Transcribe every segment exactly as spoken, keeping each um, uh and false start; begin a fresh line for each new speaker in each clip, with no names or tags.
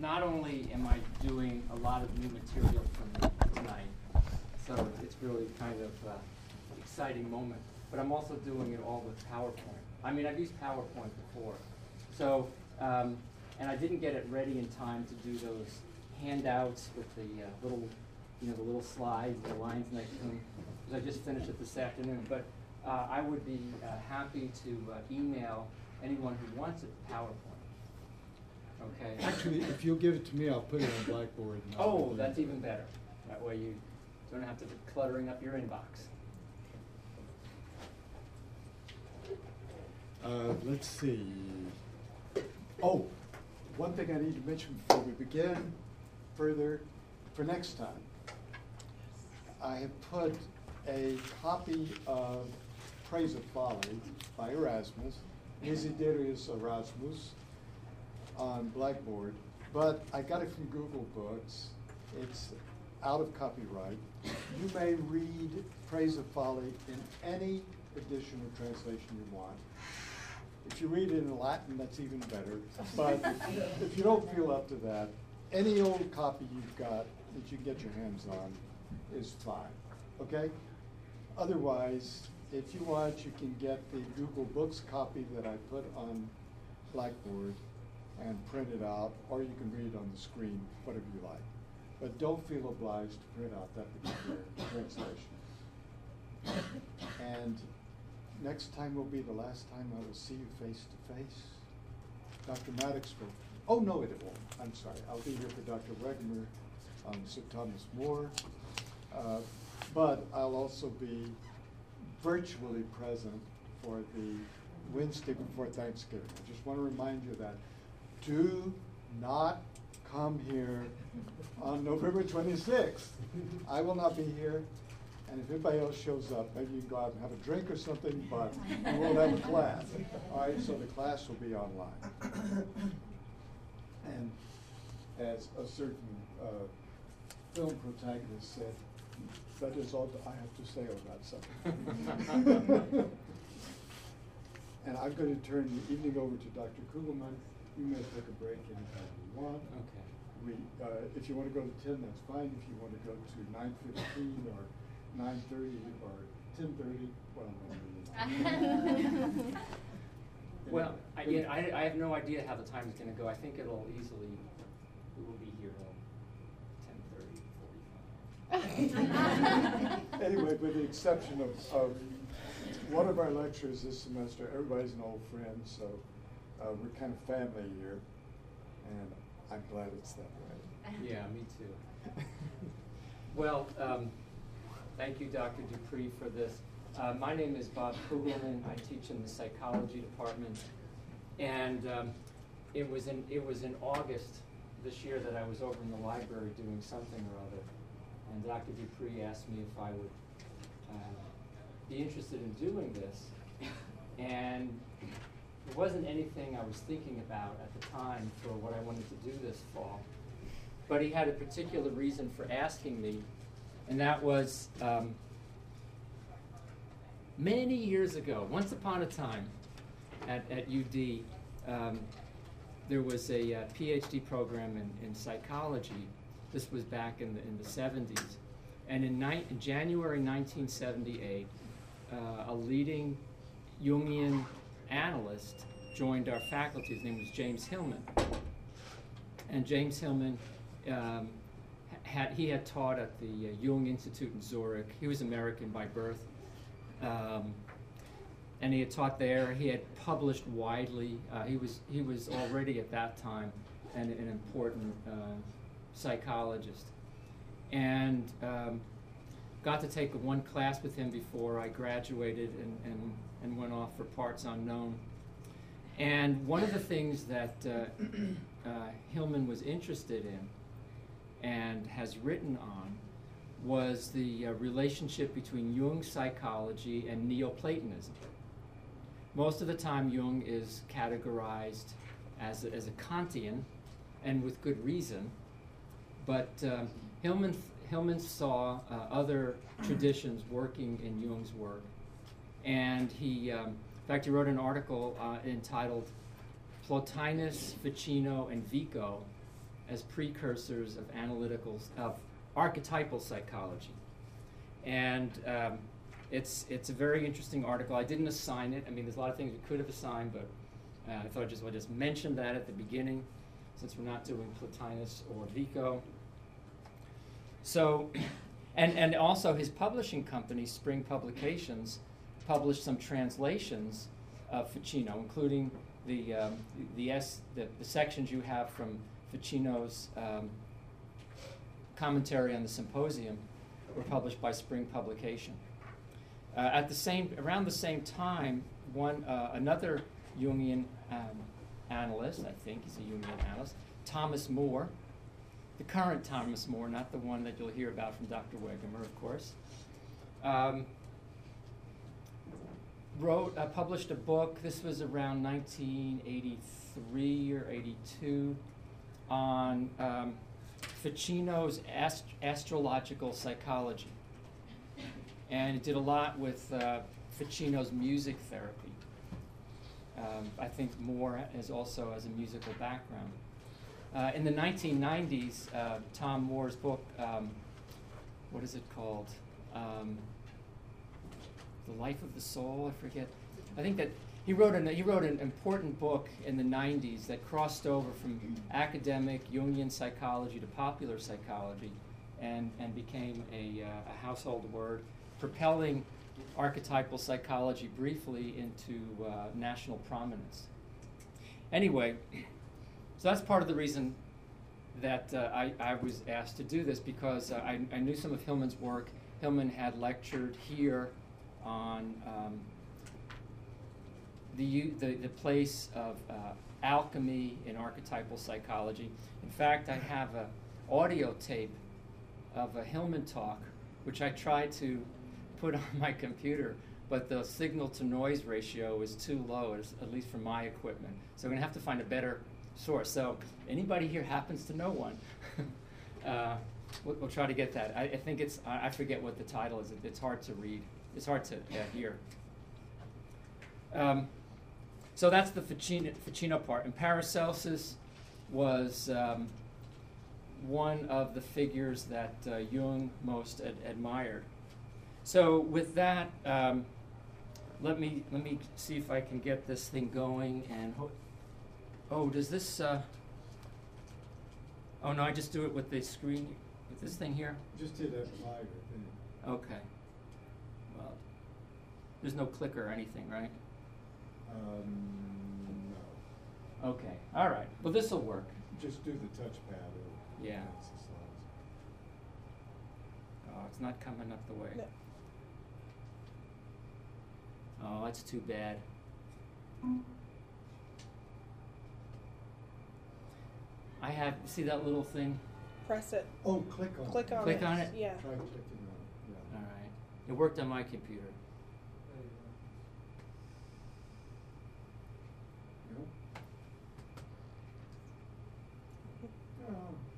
not only am I doing a lot of new material for me tonight, so it's really kind of uh, exciting moment, but I'm also doing it all with PowerPoint. I mean, I've used PowerPoint before, so um, and I didn't get it ready in time to do those handouts with the uh, little, you know, the little slides, the lines next to them, because I just finished it this afternoon. But uh, I would be uh, happy to uh, email anyone who wants it PowerPoint. Okay.
Actually, if you'll give it to me, I'll put it on Blackboard. And
Oh,
I'll
that's even better. That way you don't have to be cluttering up your inbox.
Uh, let's see. Oh, one thing I need to mention before we begin further, for next time, I have put a copy of Praise of Folly by Erasmus, Desiderius Erasmus, on Blackboard, but I got it from Google Books. It's out of copyright. You may read Praise of Folly in any edition or translation you want. If you read it in Latin, that's even better. But if you don't feel up to that, any old copy you've got that you can get your hands on is fine, okay? Otherwise, if you want, you can get the Google Books copy that I put on Blackboard and print it out, or you can read it on the screen, whatever you like. But don't feel obliged to print out that particular translation. And next time will be the last time I will see you face to face. Doctor Maddox will, oh no, it won't. I'm sorry. I'll be here for Doctor Wegener, um, Sir Thomas More. Uh, but I'll also be virtually present for the Wednesday before Thanksgiving. I just want to remind you that do not come here on November twenty-sixth. I will not be here. And if anybody else shows up, maybe you can go out and have a drink or something, but we won't have a class. All right, so the class will be online. And as a certain uh, film protagonist said, that is all I have to say on that subject. And I'm going to turn the evening over to Doctor Kugelman. You may take a break anytime you want.
Okay.
We, uh, if you want to go to ten, that's fine. If you want to go to nine fifteen or nine thirty or ten thirty, well, no.
Well, I, yeah, I, I have no idea how the time is going to go. I think it'll easily, we will be here till ten thirty, forty-five.
Anyway, with the exception of, of one of our lecturers this semester, everybody's an old friend, so uh, we're kind of family here, and I'm glad it's that way.
Yeah, me too. Well, um, thank you, Doctor Dupree, for this. Uh, my name is Bob Kugelman. I teach in the psychology department, and um, it was in it was in August this year that I was over in the library doing something or other, and Doctor Dupree asked me if I would uh, be interested in doing this, and it wasn't anything I was thinking about at the time for what I wanted to do this fall, but he had a particular reason for asking me, and that was um, many years ago, once upon a time at, at U D, um, there was a uh, PhD program in, in psychology. This was back in the, in the seventies. And in, ni in January nineteen seventy-eight, uh, a leading Jungian analyst joined our faculty. His name was James Hillman. And James Hillman, um, had, he had taught at the uh, Jung Institute in Zurich. He was American by birth. Um, and he had taught there. He had published widely. Uh, he was he was already at that time an, an important uh, psychologist, and um, got to take one class with him before I graduated and, and, and went off for parts unknown. And one of the things that uh, uh, Hillman was interested in and has written on was the uh, relationship between Jung's psychology and Neoplatonism. Most of the time, Jung is categorized as a, as a Kantian, and with good reason, but uh, Hillman, Hillman saw uh, other traditions working in Jung's work, and he, um, in fact, he wrote an article uh, entitled Plotinus, Ficino, and Vico as precursors of analytical, of archetypal psychology. And um, it's, it's a very interesting article. I didn't assign it. I mean, there's a lot of things we could have assigned, but uh, I thought I just, I'd just mention that at the beginning, since we're not doing Plotinus or Vico. So, and, and also his publishing company, Spring Publications, published some translations of Ficino, including the, um, the, the, S, the, the sections you have from Ficino's um, commentary on the Symposium were published by Spring Publication. Uh, at the same, around the same time, one, uh, another Jungian um, analyst, I think he's a Jungian analyst, Thomas Moore, the current Thomas Moore, not the one that you'll hear about from Doctor Wegemer, of course, um, wrote, uh, published a book, this was around nineteen eighty-three or eighty-two, on um, Ficino's ast astrological psychology. And it did a lot with uh, Ficino's music therapy. Um, I think Moore is also has a musical background. Uh, in the nineteen nineties, uh, Tom Moore's book, um, what is it called? Um, The Life of the Soul, I forget. I think that he wrote an, he wrote an important book in the nineties that crossed over from academic Jungian psychology to popular psychology and, and became a, uh, a household word, propelling archetypal psychology briefly into uh, national prominence. Anyway, so that's part of the reason that uh, I, I was asked to do this, because uh, I, I knew some of Hillman's work. Hillman had lectured here on um, the, the, the place of uh, alchemy in archetypal psychology. In fact, I have an audio tape of a Hillman talk, which I tried to put on my computer, but the signal-to-noise ratio is too low, at least for my equipment. So I'm going to have to find a better source. So anybody here happens to know one, uh, we'll, we'll try to get that. I, I think it's, I, I forget what the title is. It, it's hard to read. It's hard to uh, hear. Um, so that's the Ficino, Ficino part. And Paracelsus was um, one of the figures that uh, Jung most ad admired. So with that, um, let me let me see if I can get this thing going. And ho oh, does this? Uh, oh no, I just do it with the screen, with this thing here.
Just hit F five, I think.
Okay. Well, there's no clicker or anything, right?
Um, no.
Okay. All right. Well, this will work.
Just do the touchpad. Or
Yeah.
exercise.
Oh, it's not coming up the way.
No.
Oh, that's too bad. I have, see that little thing?
Press it.
Oh, click on
Click
it.
on
Click
it.
on it?
Yeah.
Try clicking on it. Yeah.
All right. It worked on my computer.
Nope. Oh.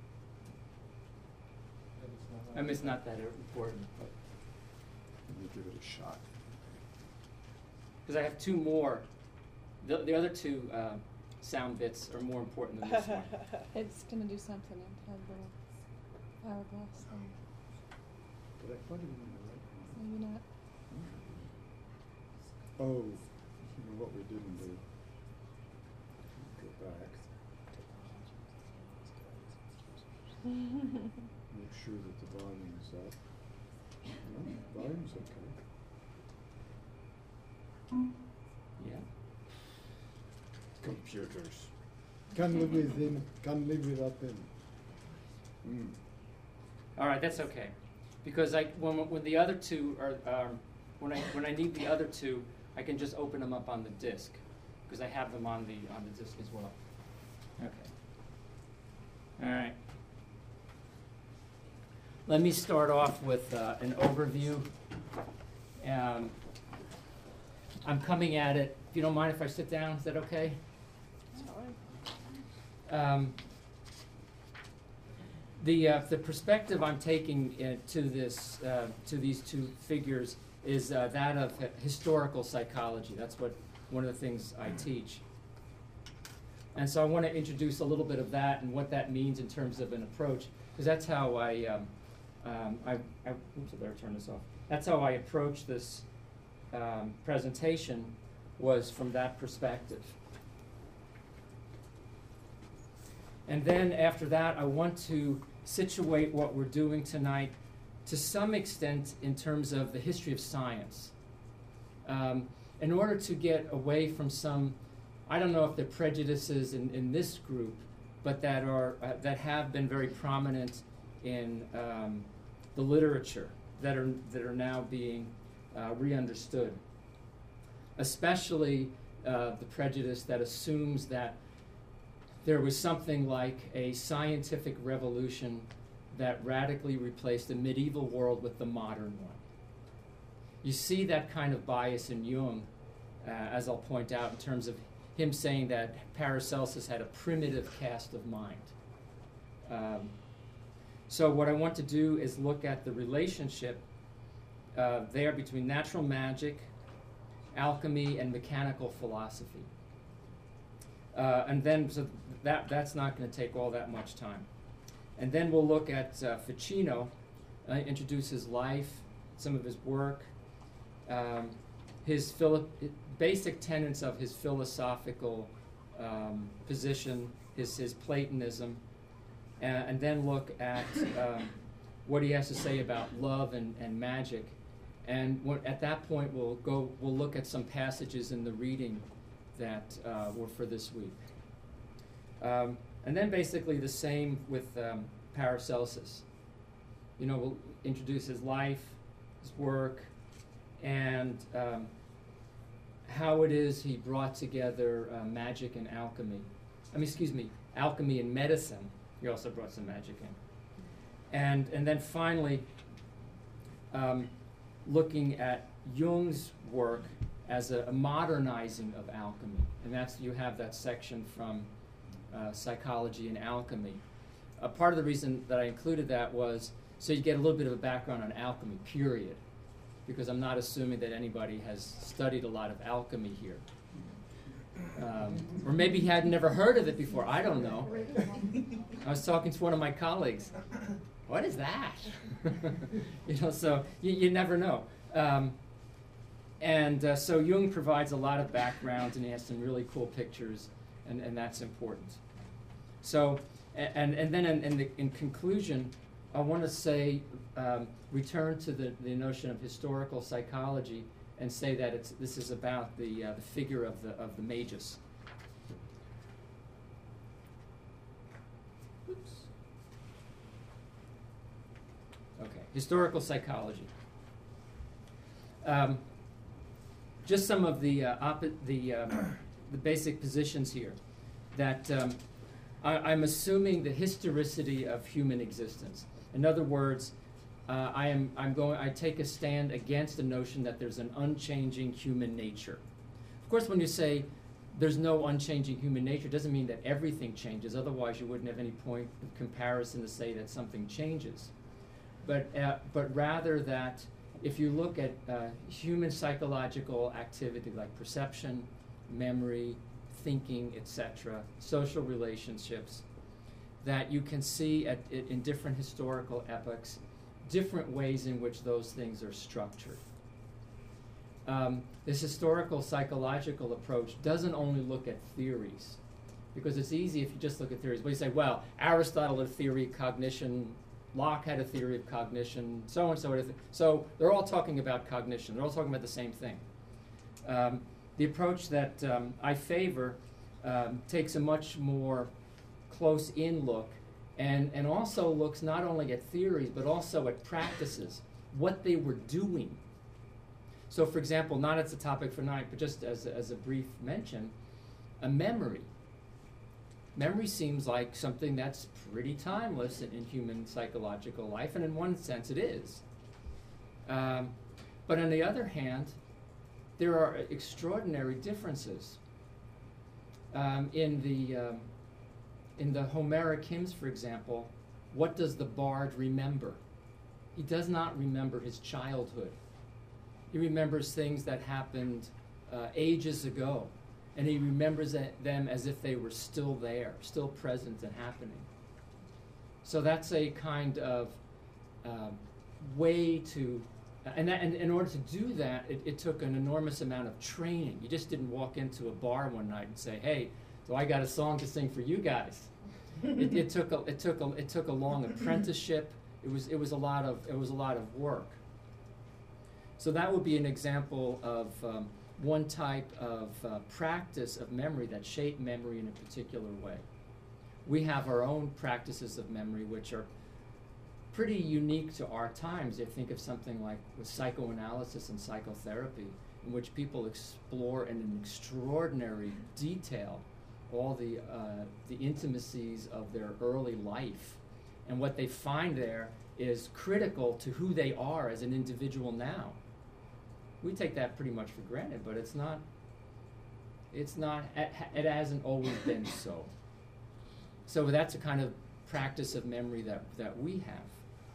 I mean, it's not that important, but
Let me give it a shot.
because I have two more. The, the other two uh, sound bits are more important than this one.
It's gonna do something and have a little hourglass thing.
Did I put it in the right one?
Maybe not.
Oh, you know what we didn't do? Go back. Make sure that the volume is up. No, volume's okay.
Yeah.
Computers. Can't live within, can't live without them. Mm.
All right, that's okay, because I when when the other two are um, when I when I need the other two, I can just open them up on the disk, because I have them on the on the disk as well. Okay. All right. Let me start off with uh, an overview. Um, I'm coming at it. If you don't mind if I sit down, is that okay?
It's fine.
Um, the uh, the perspective I'm taking uh, to this uh, to these two figures is uh, that of h historical psychology. That's what one of the things I teach. And so I want to introduce a little bit of that and what that means in terms of an approach, because that's how I, um, um, I, I, oops, I better turn this off. That's how I approach this um, presentation, was from that perspective. And then after that, I want to situate what we're doing tonight to some extent in terms of the history of science. Um, in order to get away from some, I don't know if they're prejudices in, in this group, but that are uh, that have been very prominent in um, the literature that are that are now being uh, re-understood. Especially uh, the prejudice that assumes that there was something like a scientific revolution that radically replaced the medieval world with the modern one. You see that kind of bias in Jung, uh, as I'll point out, in terms of him saying that Paracelsus had a primitive cast of mind. Um, so what I want to do is look at the relationship uh, there between natural magic, alchemy, and mechanical philosophy. Uh, and then, so that, that's not going to take all that much time. And then we'll look at uh, Ficino, uh, introduce his life, some of his work, um, his philo- basic tenets of his philosophical um, position, his, his Platonism, uh, and then look at um, what he has to say about love and, and magic. And what, at that point, we'll go. We'll look at some passages in the reading that uh, were for this week. Um, and then basically the same with um, Paracelsus. You know, we'll introduce his life, his work, and um, how it is he brought together uh, magic and alchemy. I mean, excuse me, alchemy and medicine. He also brought some magic in. And, and then finally, um, looking at Jung's work as a, a modernizing of alchemy. And that's, you have that section from uh, Psychology and Alchemy. Uh, part of the reason that I included that was so you get a little bit of a background on alchemy, period. Because I'm not assuming that anybody has studied a lot of alchemy here. Um, or maybe had never heard of it before, I don't know. I was talking to one of my colleagues. What is that? you know, so you, you never know. Um, and uh, so Jung provides a lot of background, and he has some really cool pictures, and, and that's important. So, and and then in, in, the, in conclusion, I want to say, um, return to the, the notion of historical psychology and say that it's, this is about the, uh, the figure of the, of the magus. Oops. Okay, historical psychology. Um, just some of the uh, op- the um, the basic positions here. That um, I, I'm assuming the historicity of human existence. In other words, uh, I am I'm going. I take a stand against the notion that there's an unchanging human nature. Of course, when you say there's no unchanging human nature, it doesn't mean that everything changes. Otherwise, you wouldn't have any point of comparison to say that something changes. But uh, but rather that if you look at uh, human psychological activity like perception, memory, thinking, et cetera, social relationships, that you can see at, in different historical epochs different ways in which those things are structured. Um, this historical psychological approach doesn't only look at theories, because it's easy if you just look at theories. But you say, well, Aristotle had a theory of cognition, Locke had a theory of cognition, so and so. So they're all talking about cognition. They're all talking about the same thing. Um, the approach that um, I favor um, takes a much more close-in look, and, and also looks not only at theories, but also at practices, what they were doing. So, for example, not as a topic for tonight, but just as a, as a brief mention, a memory. Memory seems like something that's pretty timeless in, in human psychological life, and in one sense it is. Um, but on the other hand, there are extraordinary differences. Um, in the um, in the Homeric hymns, for example, what does the bard remember? He does not remember his childhood. He remembers things that happened uh, ages ago. and he remembers a- them as if they were still there, still present and happening. So that's a kind of uh, way to, and, that, and in order to do that, it, it took an enormous amount of training. You just didn't walk into a bar one night and say, "Hey, so I got a song to sing for you guys." it, it took a, it took a, it took a long apprenticeship. It was it was a lot of it was a lot of work. So that would be an example of um, one type of uh, practice of memory that shaped memory in a particular way. We have our own practices of memory, which are pretty unique to our times. You think of something like with psychoanalysis and psychotherapy, in which people explore in an extraordinary detail all the uh, the intimacies of their early life, and what they find there is critical to who they are as an individual now. We take that pretty much for granted, but it's not. It's not. It hasn't always been so. So that's a kind of practice of memory that that we have.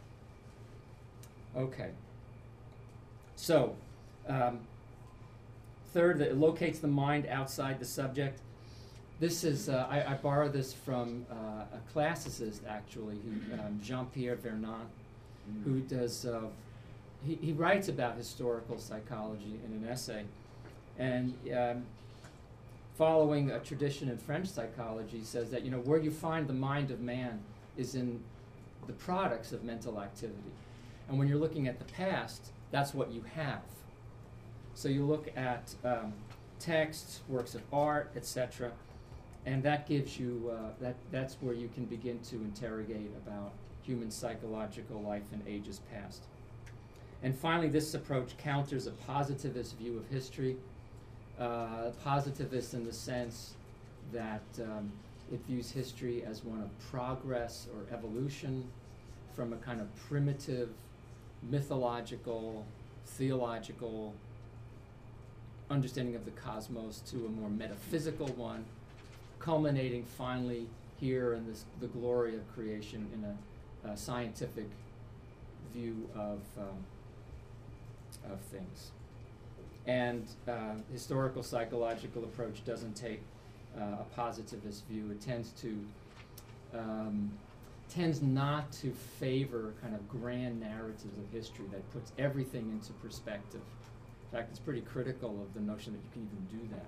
Okay. So, um, third, that it locates the mind outside the subject. This is, uh, I, I borrow this from uh, a classicist, actually, who, um, Jean-Pierre Vernant, mm. who does, uh, he, he writes about historical psychology in an essay. And um, following a tradition in French psychology, says that, you know, where you find the mind of man is in the products of mental activity. And when you're looking at the past, that's what you have. So you look at um, texts, works of art, et cetera, and that gives you, uh, that, that's where you can begin to interrogate about human psychological life in ages past. And finally, this approach counters a positivist view of history, uh, positivist in the sense that um, it views history as one of progress or evolution from a kind of primitive, mythological, theological understanding of the cosmos to a more metaphysical one, culminating finally here in this, the glory of creation in a, a scientific view of, um, of things. And uh, historical psychological approach doesn't take uh, a positivist view. It tends to um, tends not to favor kind of grand narratives of history that puts everything into perspective. In fact, it's pretty critical of the notion that you can even do that.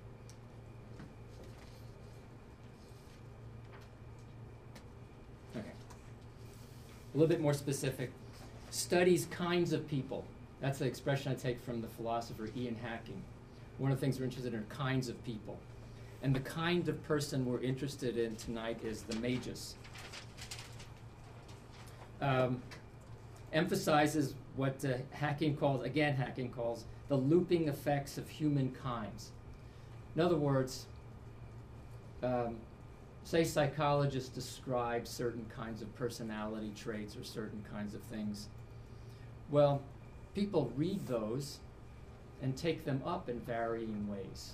Okay. A little bit more specific. Studies kinds of people. That's the expression I take from the philosopher Ian Hacking. One of the things we're interested in are kinds of people. And the kind of person we're interested in tonight is the magus. Um, emphasizes what uh, Hacking calls, again Hacking calls, the looping effects of human kinds. In other words, um, say psychologists describe certain kinds of personality traits or certain kinds of things. Well, people read those and take them up in varying ways.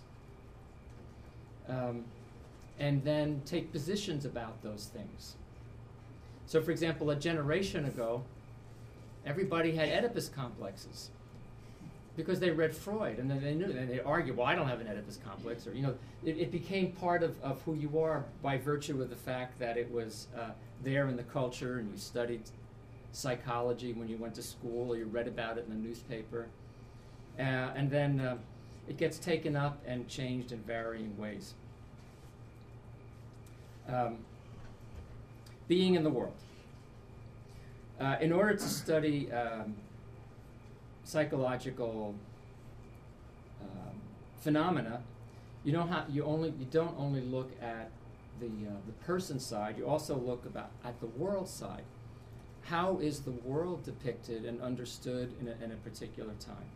Um, and then take positions about those things. So, for example, a generation ago, everybody had Oedipus complexes because they read Freud, and then they knew, and they argued, well, I don't have an Oedipus complex, or, you know, it, it became part of, of who you are by virtue of the fact that it was uh, there in the culture, and you studied psychology when you went to school, or you read about it in the newspaper. Uh, and then uh, it gets taken up and changed in varying ways. Um, being in the world. Uh, in order to study um, psychological um, phenomena, you don't have you only you don't only look at the uh, the person side. You also look about at the world side. How is the world depicted and understood in a, in a particular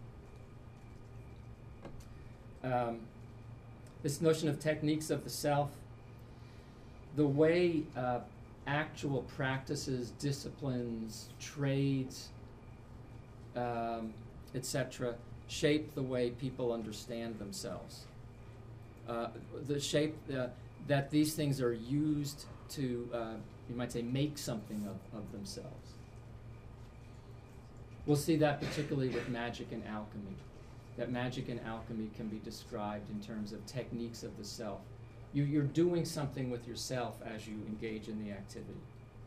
time? Um, this notion of techniques of the self, the way uh, actual practices, disciplines, trades, um, et cetera, shape the way people understand themselves. Uh, the shape uh, that these things are used to, uh, you might say, make something of, of themselves. We'll see that particularly with magic and alchemy. that magic and alchemy can be described in terms of techniques of the self. You, you're doing something with yourself as you engage in the activity.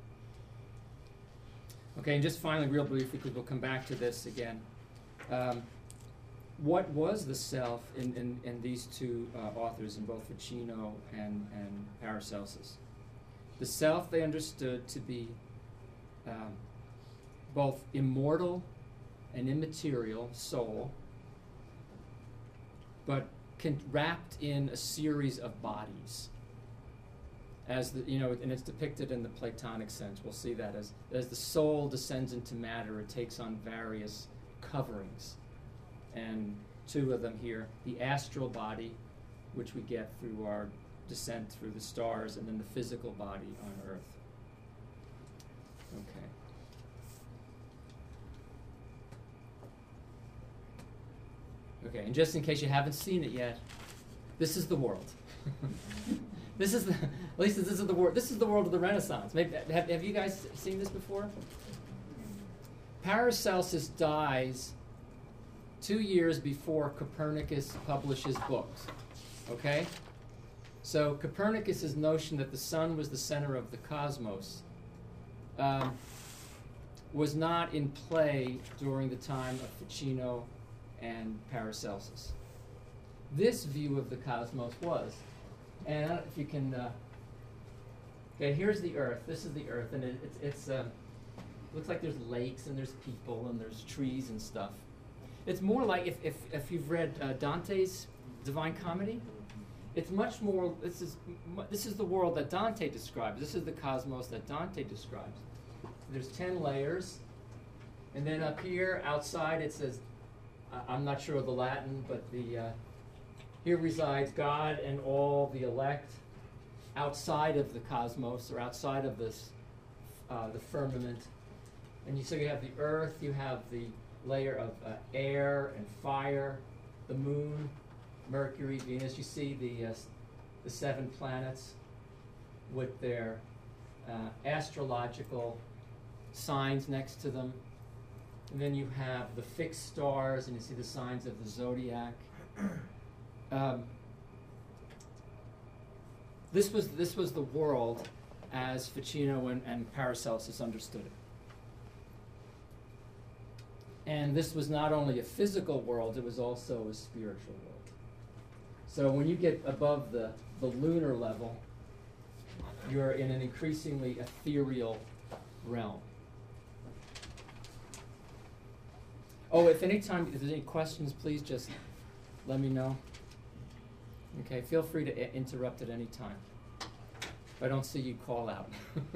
Okay, and just finally, real briefly, because we'll come back to this again. Um, what was the self in, in, in these two uh, authors, in both Ficino and, and Paracelsus? The self they understood to be um, both immortal and immaterial soul, but con- wrapped in a series of bodies. As the, you know, and it's depicted in the Platonic sense. We'll see that as as the soul descends into matter, it takes on various coverings, and two of them here: the astral body, which we get through our descent through the stars, and then the physical body on Earth. Okay. Okay, and just in case you haven't seen it yet, this is the world. This is the, at least this is the world. This is the world of the Renaissance. Maybe, have, have you guys seen this before? Paracelsus dies two years before Copernicus publishes books. Okay, so Copernicus's notion that the sun was the center of the cosmos um, was not in play during the time of Ficino and Paracelsus. This view of the cosmos was. And I don't know if you can, uh, okay, here's the Earth. This is the Earth, and it, it's, it's uh, looks like there's lakes, and there's people, and there's trees and stuff. It's more like if, if, if you've read uh, Dante's Divine Comedy, it's much more, this is, this is the world that Dante describes. This is the cosmos that Dante describes. There's ten layers, and then up here, outside, it says, I- I'm not sure of the Latin, but the, uh, here resides God and all the elect outside of the cosmos, or outside of this, uh, the firmament. And you, so you have the earth, you have the layer of uh, air and fire, the moon, Mercury, Venus. You see the, uh, the seven planets with their uh, astrological signs next to them. And then you have the fixed stars, and you see the signs of the zodiac. Um, this was this was the world as Ficino and, and Paracelsus understood it. And this was not only a physical world, it was also a spiritual world. So when you get above the, the lunar level, you're in an increasingly ethereal realm. Oh, if any time, if there's any questions, please just let me know. Okay, feel free to I- interrupt at any time. If I don't see you, call out.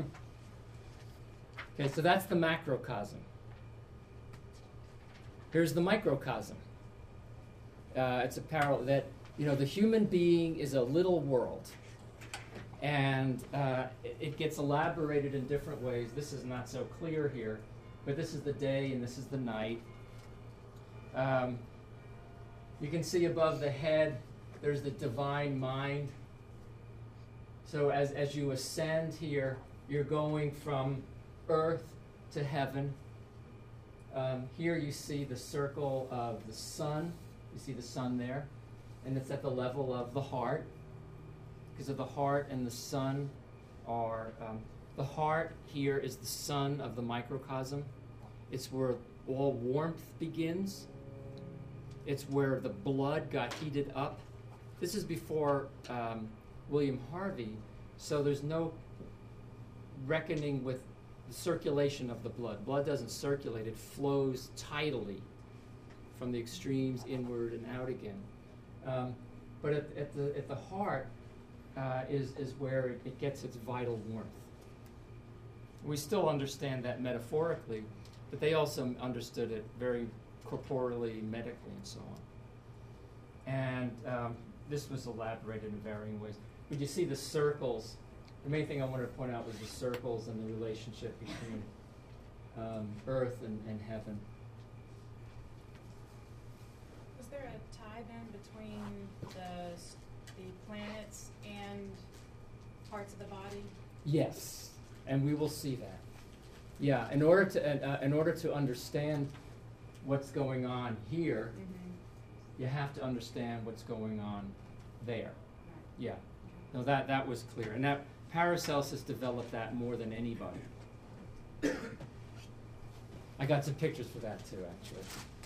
Okay, so that's the macrocosm. Here's the microcosm. Uh, it's a parallel that, you know, the human being is a little world. And uh, it, it gets elaborated in different ways. This is not so clear here, but this is the day and this is the night. Um, you can see above the head, there's the divine mind. So as, as you ascend here, you're going from earth to heaven. Um, here you see the circle of the sun. You see the sun there. And it's at the level of the heart. Because of the heart and the sun are... Um, the heart here is the sun of the microcosm. It's where all warmth begins. It's where the blood got heated up. This is before um, William Harvey, so there's no reckoning with the circulation of the blood. Blood doesn't circulate, it flows tidally from the extremes inward and out again. Um, but at, at, the, at the heart uh, is, is where it, it gets its vital warmth. We still understand that metaphorically, but they also understood it very corporally, medically, and so on. And um, this was elaborated in varying ways. But you see the circles. The main thing I wanted to point out was the circles and the relationship between um, earth and, and heaven.
Was there a tie then between the s- the planets and parts of the body?
Yes, and we will see that. Yeah, in order to uh, uh, in order to understand what's going on here,
Mm-hmm.
you have to understand what's going on there. Yeah. No, that, that was clear. And that Paracelsus developed that more than anybody. I got some pictures for that too, actually.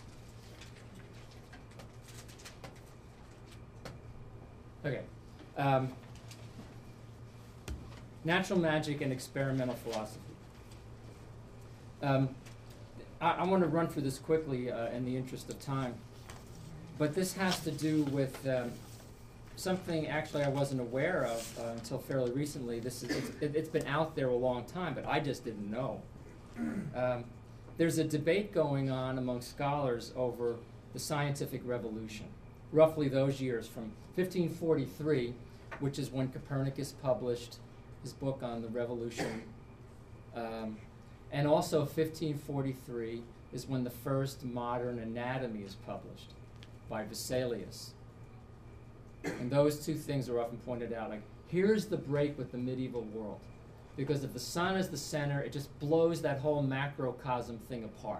Okay. Um, natural magic and experimental philosophy. Um, I, I want to run through this quickly uh, in the interest of time. But this has to do with um, something actually I wasn't aware of uh, until fairly recently. This is, it's, it, it's been out there a long time, but I just didn't know. Um, there's a debate going on among scholars over the scientific revolution, roughly those years from fifteen forty-three, which is when Copernicus published his book on the revolution, um, and also fifteen forty-three is when the first modern anatomy is published by Vesalius. And those two things are often pointed out, like, here's the break with the medieval world. Because if the sun is the center, it just blows that whole macrocosm thing apart.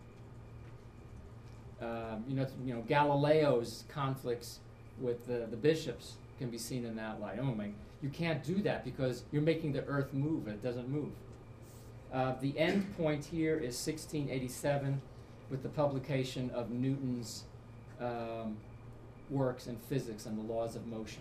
Um, you know, you know, Galileo's conflicts with the, the bishops can be seen in that light. Oh my, you can't do that because you're making the earth move, and it doesn't move. Uh, the end point here is sixteen eighty-seven with the publication of Newton's um, works in physics and the laws of motion.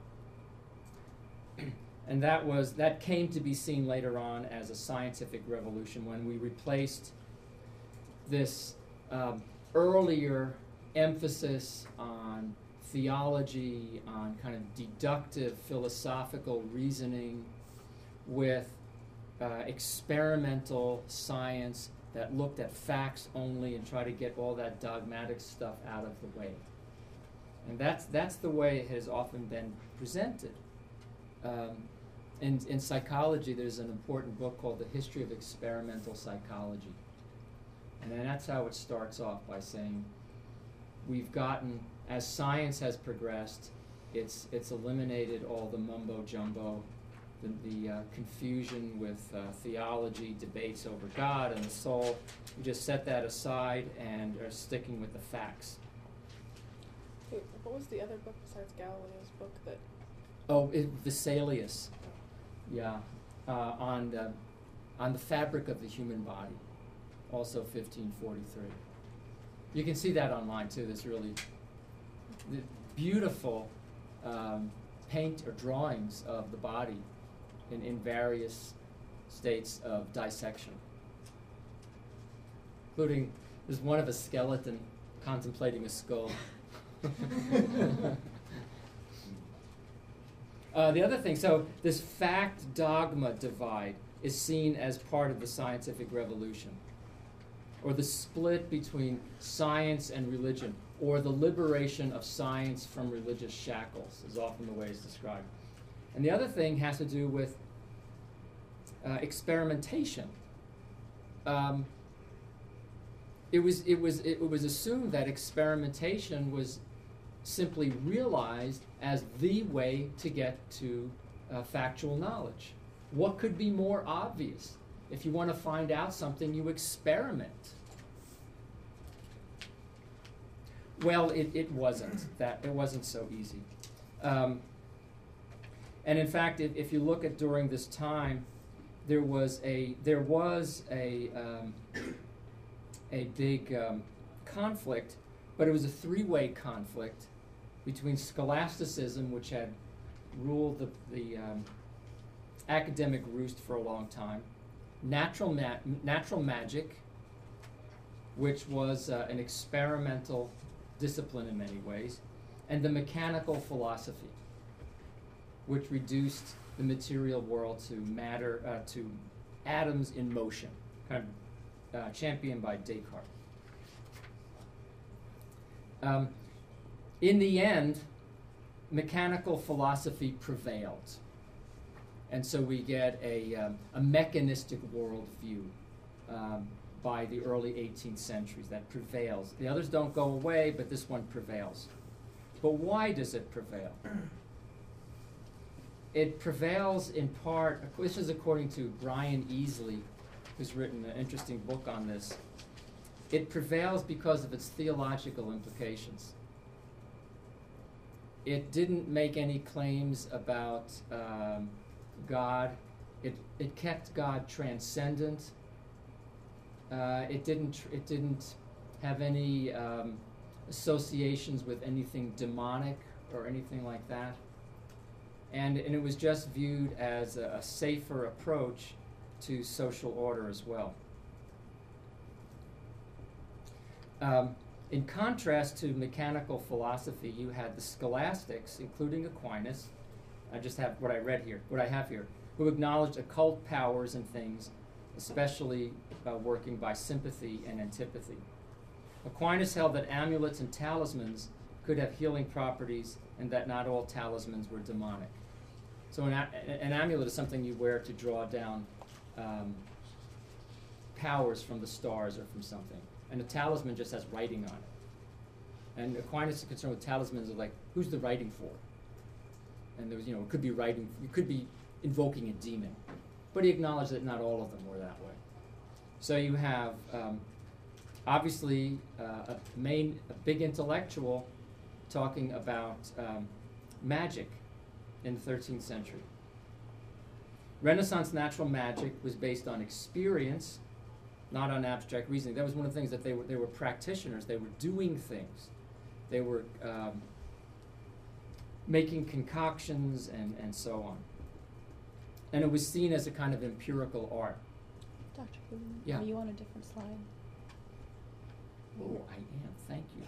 And that was that came to be seen later on as a scientific revolution when we replaced this um, earlier emphasis on theology, on kind of deductive philosophical reasoning with uh, experimental science that looked at facts only and tried to get all that dogmatic stuff out of the way. And that's that's the way it has often been presented. Um, in, in psychology, there's an important book called The History of Experimental Psychology. And then that's how it starts off, by saying we've gotten, as science has progressed, it's it's eliminated all the mumbo-jumbo, the, the uh, confusion with uh, theology, debates over God and the soul. We just set that aside and are sticking with the facts.
Wait, what was the other book besides Galileo's book that?
Oh, it, Vesalius, yeah, uh, on the, on the fabric of the human body, also fifteen forty-three. You can see that online too. This really the beautiful um, paint or drawings of the body in, in various states of dissection, including there's one of a skeleton contemplating a skull. Uh, the other thing, so this fact-dogma divide is seen as part of the scientific revolution, or the split between science and religion, or the liberation of science from religious shackles is often the way it's described. And the other thing has to do with uh, experimentation. Um, it was it was it was assumed that experimentation was simply realized as the way to get to uh, factual knowledge. What could be more obvious? If you want to find out something, you experiment. Well, it, it wasn't that it wasn't so easy. Um, and in fact, if, if you look at during this time, there was a there was a um, a big um, conflict, but it was a three-way conflict between scholasticism, which had ruled the, the um, academic roost for a long time, natural, ma- natural magic, which was uh, an experimental discipline in many ways, and the mechanical philosophy, which reduced the material world to matter, uh, to atoms in motion, kind of uh, championed by Descartes. Um, in the end, mechanical philosophy prevailed. And so we get a, um, a mechanistic worldview um, by the early eighteenth centuries that prevails. The others don't go away, but this one prevails. But why does it prevail? It prevails in part, this is according to Brian Easley, who's written an interesting book on this. It prevails because of its theological implications. it didn't make any claims about um, God. It it kept God transcendent. Uh, it didn't tr- it didn't have any um, associations with anything demonic or anything like that. And and it was just viewed as a, a safer approach to social order as well. Um, in contrast to mechanical philosophy, you had the scholastics, including Aquinas. I just have what I read here, what I have here, who acknowledged occult powers and things, especially uh, working by sympathy and antipathy. Aquinas held that amulets and talismans could have healing properties and that not all talismans were demonic. So an, a- an amulet is something you wear to draw down um, powers from the stars or from something. And a talisman just has writing on it. And Aquinas is concerned with talismans of like, who's the writing for? And there was, you know, it could be writing, you could be invoking a demon. But he acknowledged that not all of them were that way. So you have, um, obviously, uh, a main, a big intellectual talking about um, magic in the thirteenth century. Renaissance natural magic was based on experience, not on abstract reasoning. That was one of the things that they were, they were practitioners. They were doing things. They were um, making concoctions and, and so on. And it was seen as a kind of empirical art.
Doctor Goodman,
Yeah.
are you on a different slide?
Oh, I am. Thank you.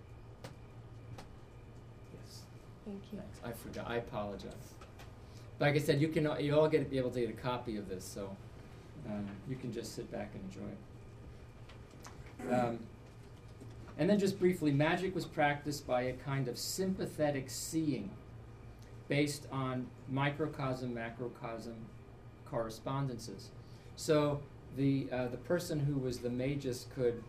Yes.
Thank you.
Thanks. I forgot. I apologize. Like I said, you can you all get be able to get a copy of this, so um, you can just sit back and enjoy it. Um, and then just briefly, magic was practiced by a kind of sympathetic seeing based on microcosm, macrocosm correspondences. So the uh, the person who was the magus could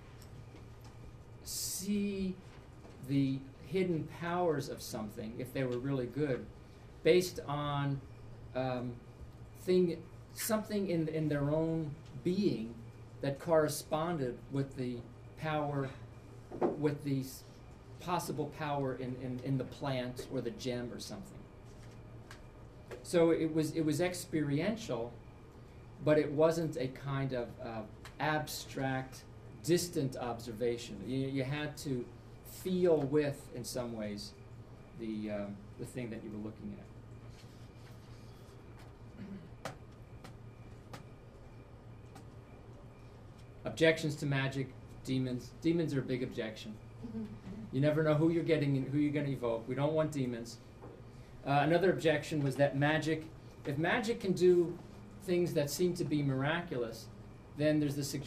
see the hidden powers of something, if they were really good, based on um, thing, something in, in their own being that corresponded with the power, with the s- possible power in, in, in the plant or the gem or something. So it was, it was experiential, but it wasn't a kind of uh, abstract, distant observation. You, you had to feel with, in some ways, the, um, the thing that you were looking at. Objections to magic, demons. Demons are a big objection. You never know who you're getting and who you're going to evoke. We don't want demons. Uh, another objection was that magic, if magic can do things that seem to be miraculous, then there's the suggestion